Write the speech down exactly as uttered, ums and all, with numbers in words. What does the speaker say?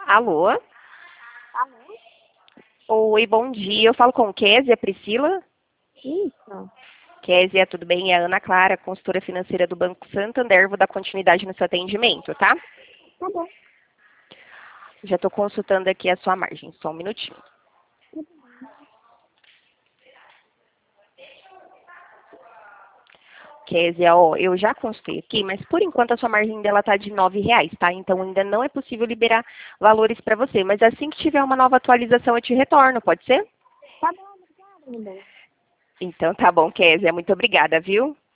Alô? Alô? Oi, bom dia. Eu falo com Kézia, Priscila? Isso. Kézia, tudo bem? É a Ana Clara, consultora financeira do Banco Santander. Vou dar continuidade no seu atendimento, tá? Tá bom. Já estou consultando aqui a sua margem. Só um minutinho. Kézia, ó, eu já consultei aqui, mas por enquanto a sua margem dela tá de nove reais, tá? Então ainda não é possível liberar valores para você. Mas assim que tiver uma nova atualização, eu te retorno, pode ser? Tá bom, obrigada, meu bem. Então tá bom, Kézia. Muito obrigada, viu?